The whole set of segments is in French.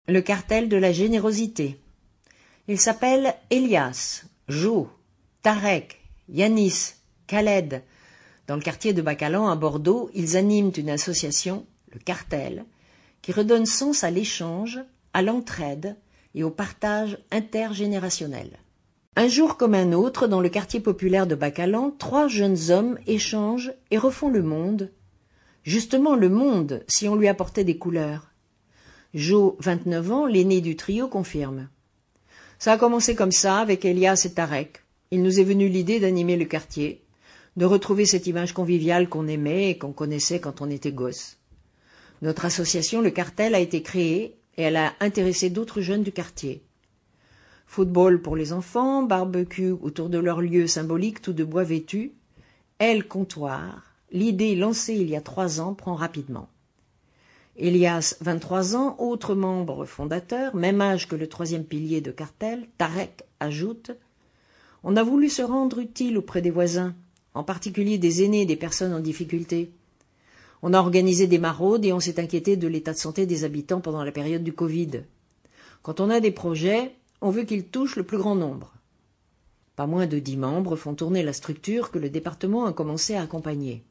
Le cartel de la générosité. Ils s'appellent Elias, Jo, Tarek, Yanis, Khaled. Dans le quartier de Bacalan à Bordeaux, ils animent une association, le cartel, qui redonne sens à l'échange, à l'entraide et au partage intergénérationnel. Un jour comme un autre, dans le quartier populaire de Bacalan, 3 jeunes hommes échangent et refont le monde. Justement le monde, si on lui apportait des couleurs. Jo, 29 ans, l'aîné du trio, confirme. Ça a commencé comme ça, avec Elias et Tarek. Il nous est venu l'idée d'animer le quartier, de retrouver cette image conviviale qu'on aimait et qu'on connaissait quand on était gosse. Notre association, le cartel, a été créée et elle a intéressé d'autres jeunes du quartier. Football pour les enfants, barbecue autour de leur lieu symbolique tout de bois vêtu, aile comptoir. L'idée lancée il y a 3 ans prend rapidement. Elias, 23 ans, autre membre fondateur, même âge que le 3e pilier de cartel, Tarek ajoute « On a voulu se rendre utile auprès des voisins, en particulier des aînés et des personnes en difficulté. On a organisé des maraudes et on s'est inquiété de l'état de santé des habitants pendant la période du Covid. Quand on a des projets, on veut qu'ils touchent le plus grand nombre. » Pas moins de 10 membres font tourner la structure que le département a commencé à accompagner.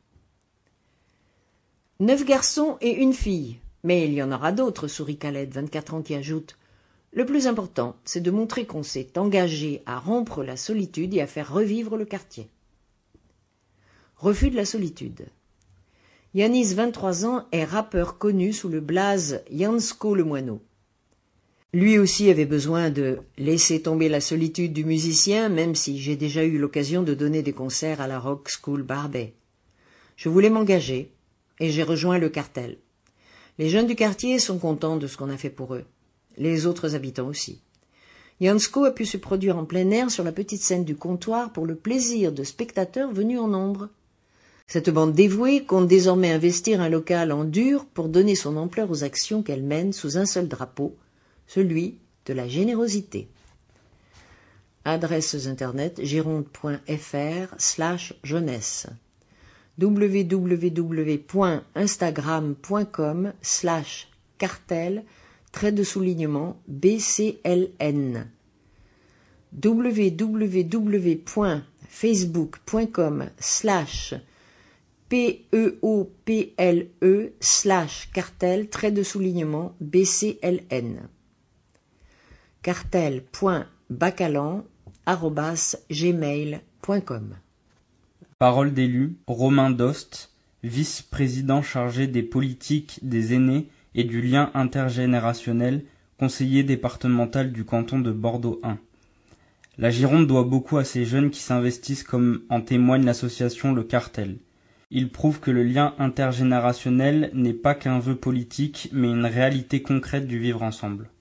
9 garçons et 1 fille. Mais il y en aura d'autres, sourit Khaled, 24 ans, qui ajoute « Le plus important, c'est de montrer qu'on s'est engagé à rompre la solitude et à faire revivre le quartier. » Refus de la solitude. Yanis, 23 ans, est rappeur connu sous le blaze Yansko le Moineau. Lui aussi avait besoin de laisser tomber la solitude du musicien, même si j'ai déjà eu l'occasion de donner des concerts à la Rock School Barbet. Je voulais m'engager, et j'ai rejoint le cartel. Les jeunes du quartier sont contents de ce qu'on a fait pour eux. Les autres habitants aussi. Yansko a pu se produire en plein air sur la petite scène du comptoir pour le plaisir de spectateurs venus en nombre. Cette bande dévouée compte désormais investir un local en dur pour donner son ampleur aux actions qu'elle mène sous un seul drapeau, celui de la générosité. Adresses internet gironde.fr/jeunesse www.instagram.com/cartel_BCLN www.facebook.com/PEOPLE/cartel_BCLN cartel.bacalan@gmail.com. Parole d'élu, Romain Dost, vice-président chargé des politiques des aînés et du lien intergénérationnel, conseiller départemental du canton de Bordeaux 1. La Gironde doit beaucoup à ces jeunes qui s'investissent comme en témoigne l'association Le Cartel. Ils prouvent que le lien intergénérationnel n'est pas qu'un vœu politique, mais une réalité concrète du vivre ensemble.